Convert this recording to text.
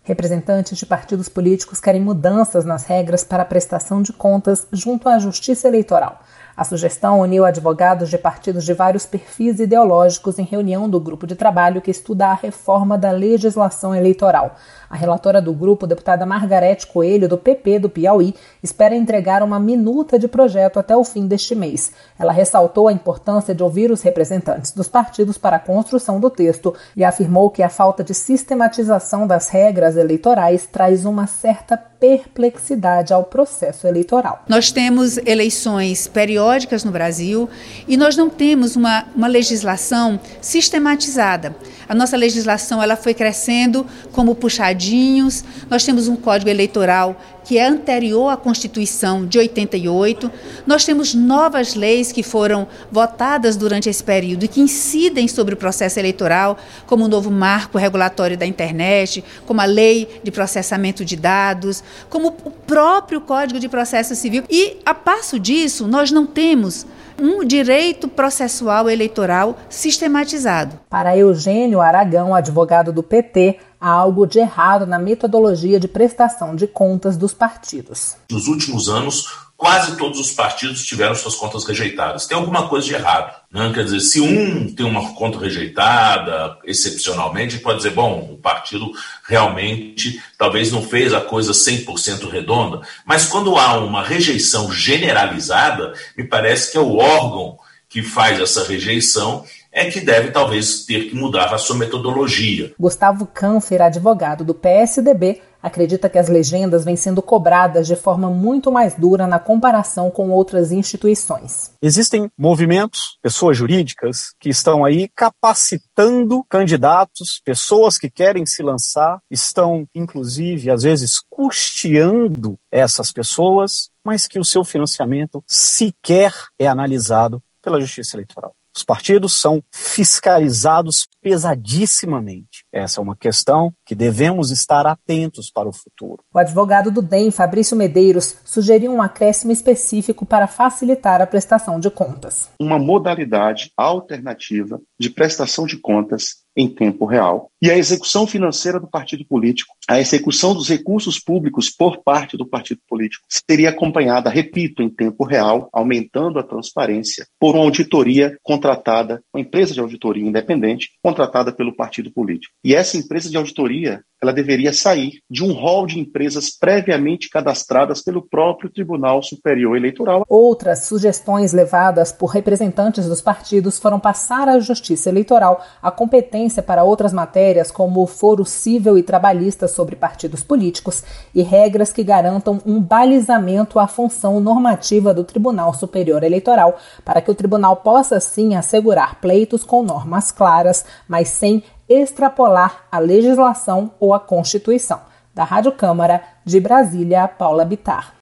Representantes de partidos políticos querem mudanças nas regras para a prestação de contas junto à Justiça Eleitoral. A sugestão uniu advogados de partidos de vários perfis ideológicos em reunião do grupo de trabalho que estuda a reforma da legislação eleitoral. A relatora do grupo, deputada Margarete Coelho, do PP do Piauí, espera entregar uma minuta de projeto até o fim deste mês. Ela ressaltou a importância de ouvir os representantes dos partidos para a construção do texto e afirmou que a falta de sistematização das regras eleitorais traz uma certa perplexidade ao processo eleitoral. Nós temos eleições periódicas no Brasil e nós não temos uma legislação sistematizada. A nossa legislação ela foi crescendo como puxadinhos. Nós temos um Código Eleitoral que é anterior à Constituição de 88. Nós temos novas leis que foram votadas durante esse período e que incidem sobre o processo eleitoral, como o novo marco regulatório da internet, como a lei de processamento de dados, como o próprio Código de Processo Civil. E, a passo disso, nós não temos um direito processual eleitoral sistematizado. Para Eugênio Aragão, advogado do PT, há algo de errado na metodologia de prestação de contas dos partidos. Nos últimos anos, quase todos os partidos tiveram suas contas rejeitadas. Tem alguma coisa de errado, né? Quer dizer, se um tem uma conta rejeitada, excepcionalmente, pode dizer, bom, o partido realmente talvez não fez a coisa 100% redonda, mas quando há uma rejeição generalizada, me parece que é o órgão que faz essa rejeição é que deve talvez ter que mudar a sua metodologia. Gustavo Canfer, advogado do PSDB, acredita que as legendas vêm sendo cobradas de forma muito mais dura na comparação com outras instituições. Existem movimentos, pessoas jurídicas, que estão aí capacitando candidatos, pessoas que querem se lançar, estão, inclusive, às vezes, custeando essas pessoas, mas que o seu financiamento sequer é analisado pela Justiça Eleitoral. Os partidos são fiscalizados pesadissimamente. Essa é uma questão que devemos estar atentos para o futuro. O advogado do DEM, Fabrício Medeiros, sugeriu um acréscimo específico para facilitar a prestação de contas. Uma modalidade alternativa de prestação de contas em tempo real. E a execução financeira do partido político, a execução dos recursos públicos por parte do partido político, seria acompanhada, repito, em tempo real, aumentando a transparência, por uma auditoria contratada, uma empresa de auditoria independente, contratada pelo partido político. E essa empresa de auditoria, ela deveria sair de um rol de empresas previamente cadastradas pelo próprio Tribunal Superior Eleitoral. Outras sugestões levadas por representantes dos partidos foram passar à Justiça Eleitoral a competência para outras matérias, como o foro cível e trabalhista sobre partidos políticos e regras que garantam um balizamento à função normativa do Tribunal Superior Eleitoral, para que o tribunal possa, sim, assegurar pleitos com normas claras, mas sem extrapolar a legislação ou a Constituição. Da Rádio Câmara, de Brasília, Paula Bittar.